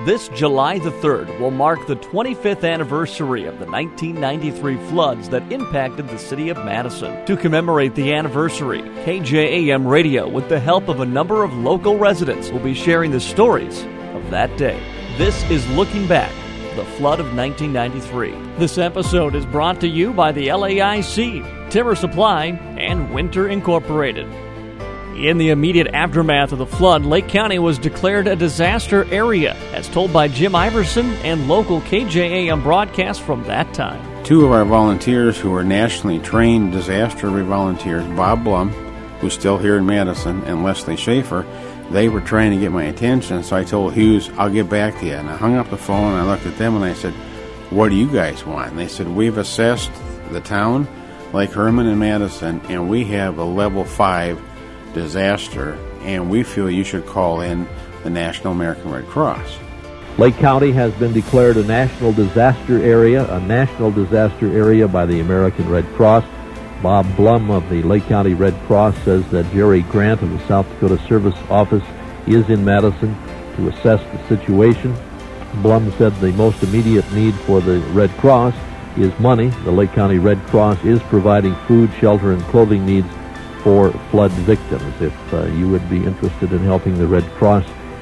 This July the 3rd will mark the 25th anniversary of the 1993 floods that impacted the city of Madison. To commemorate the anniversary, KJAM Radio, with the help of a number of local residents, will be sharing the stories of that day. This is Looking Back, the flood of 1993. This episode is brought to you by the LAIC, Timber Supply, and Winter Incorporated. In the immediate aftermath of the flood, Lake County was declared a disaster area, as told by Jim Iverson and local KJAM broadcasts from that time. Two of our volunteers who are nationally trained disaster relief volunteers, Bob Blum, who's still here in Madison, and Leslie Schaefer, they were trying to get my attention, so I told Hughes, I'll get back to you. And I hung up the phone, and I looked at them, and I said, what do you guys want? And they said, we've assessed the town, Lake Herman and Madison, and we have a level 5 disaster, and we feel you should call in the National American Red Cross. Lake County has been declared a national disaster area by the American Red Cross. Bob Blum of the Lake County Red Cross says that Jerry Grant of the South Dakota Service Office is in Madison to assess the situation. Blum said the most immediate need for the Red Cross is money. The Lake County Red Cross is providing food, shelter, and clothing needs for flood victims. If you would be interested in helping the Red Cross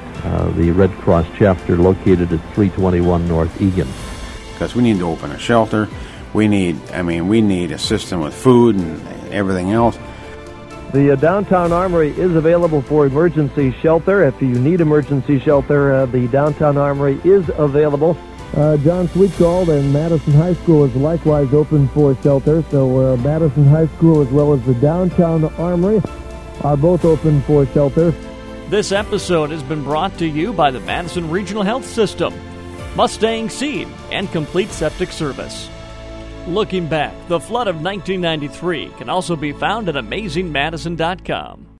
chapter located at 321 North Egan. Because we need to open a shelter. We need a system with food and everything else. The Downtown Armory is available for emergency shelter. If you need emergency shelter, the Downtown Armory is available. John Sweetgold and Madison High School is likewise open for shelter. So Madison High School as well as the Downtown Armory are both open for shelter. This episode has been brought to you by the Madison Regional Health System, Mustang Seed, and Complete Septic Service. Looking Back, the flood of 1993 can also be found at AmazingMadison.com.